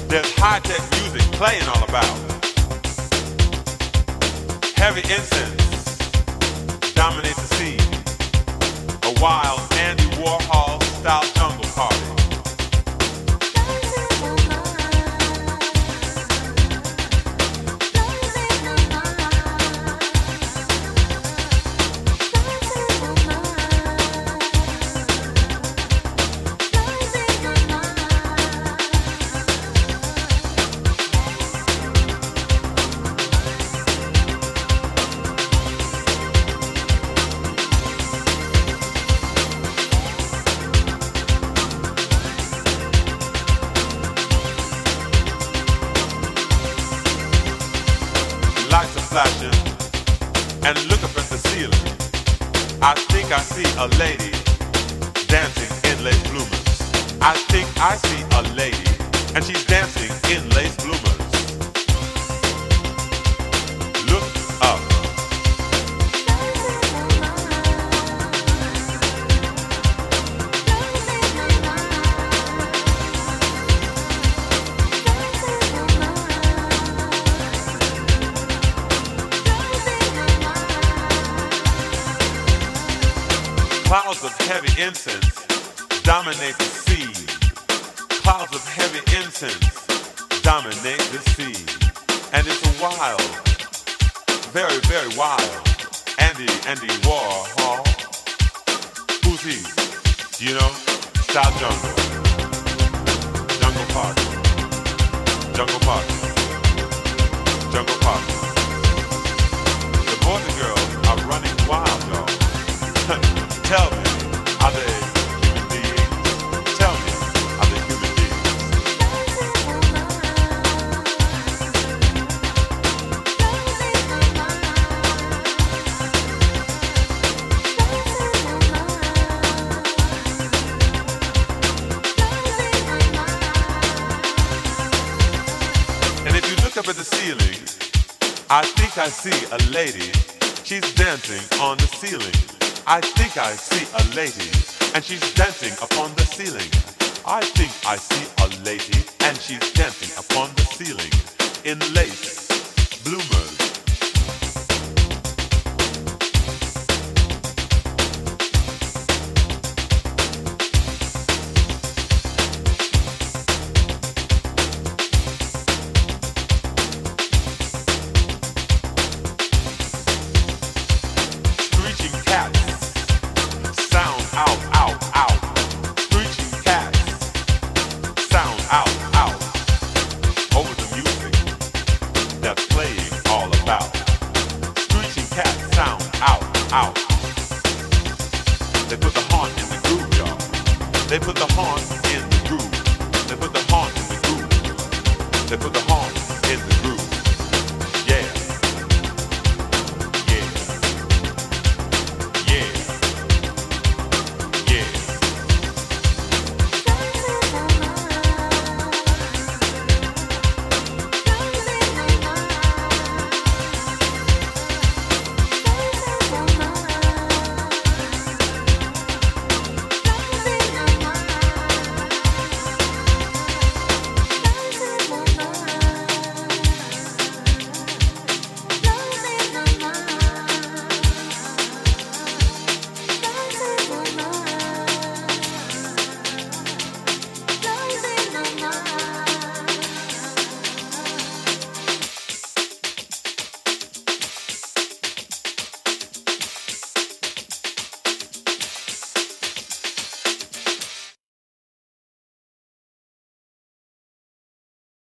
There's high-tech music playing all about. Heavy incense dominate the scene. A wild Andy Warhol style jungle party. Lights are flashing, and look up at the ceiling. I think I see a lady dancing in lace bloomers. I think I see a lady, and she's dancing in lace bloomers. Look up. Clouds of heavy incense dominate the scene. Clouds of heavy incense dominate the scene. And it's a wild, very, very wild Andy Warhol. Who's he? Do you know? Style jungle. Jungle party. Jungle party. Jungle party. The boys and girls are running wild, y'all. Tell me, are they human beings? Tell me, are they human beings? And if you look up at the ceiling, I think I see a lady. She's dancing on the ceiling. I think I see a lady, and she's dancing upon the ceiling. I think I see a lady, and she's dancing upon the ceiling in lace bloomers. Screeching cats. Sound out, out, out. Screeching cats. Sound out, out. Over the music that's playing all about. Screeching cats. Sound out, out. They put the horn in the groove, y'all. They put the horn in the groove. They put the horn in the groove. They put the horn